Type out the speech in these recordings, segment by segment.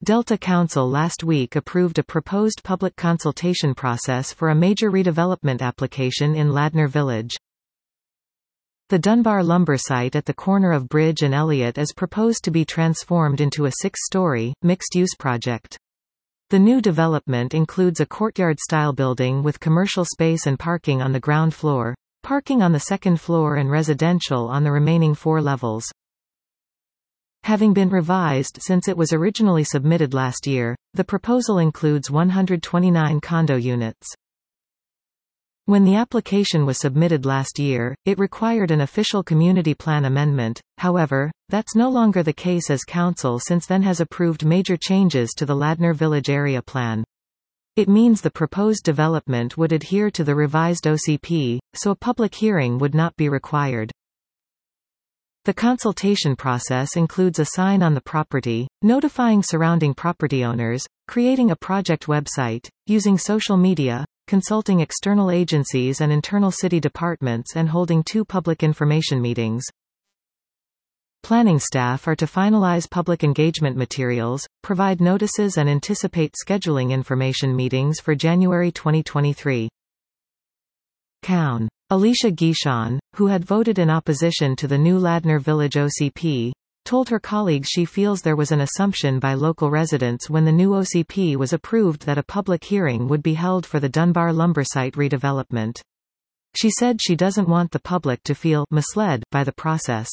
Delta Council last week approved a proposed public consultation process for a major redevelopment application in Ladner Village. The Dunbar lumber site at the corner of Bridge and Elliott is proposed to be transformed into a 6-story, mixed-use project. The new development includes a courtyard-style building with commercial space and parking on the ground floor, parking on the second floor and residential on the remaining 4 levels. Having been revised since it was originally submitted last year, the proposal includes 129 condo units. When the application was submitted last year, it required an official community plan amendment. However, that's no longer the case as Council since then has approved major changes to the Ladner Village Area Plan. It means the proposed development would adhere to the revised OCP, so a public hearing would not be required. The consultation process includes a sign on the property, notifying surrounding property owners, creating a project website, using social media, consulting external agencies and internal city departments, and holding 2 public information meetings. Planning staff are to finalize public engagement materials, provide notices and anticipate scheduling information meetings for January 2023. Coun. Alicia Guichon, who had voted in opposition to the new Ladner Village OCP, told her colleagues she feels there was an assumption by local residents when the new OCP was approved that a public hearing would be held for the Dunbar lumber site redevelopment. She said she doesn't want the public to feel misled by the process.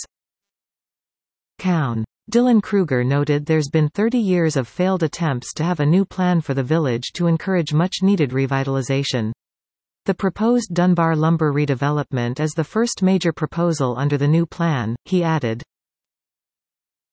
Coun. Dylan Kruger noted there's been 30 years of failed attempts to have a new plan for the village to encourage much-needed revitalization. The proposed Dunbar lumber redevelopment is the first major proposal under the new plan, he added.